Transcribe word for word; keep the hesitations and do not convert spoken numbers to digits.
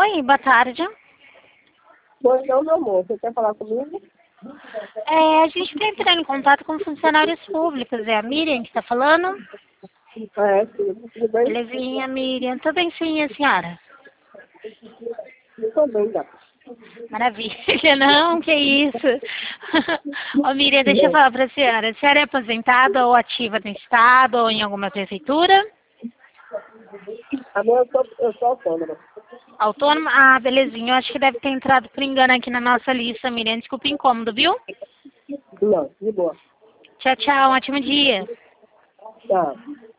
Oi, boa tarde. Pois não, meu amor, você quer falar comigo? É, a gente está entrando em contato com funcionários públicos. É a Miriam que está falando? É, sim, tudo bem? Belezinha, Miriam. Tudo bem, sim, a senhora? Tudo bem, gato. Maravilha, não, que isso. Ô, Miriam, deixa eu falar para a senhora. A senhora é aposentada ou ativa no Estado ou em alguma prefeitura? A minha, eu sou, eu sou autônoma. Autônoma? Ah, belezinha. Eu acho que deve ter entrado por engano aqui na nossa lista, Miriam. Desculpa o incômodo, viu? Não, de boa. Tchau, tchau. Um ótimo dia. Tchau.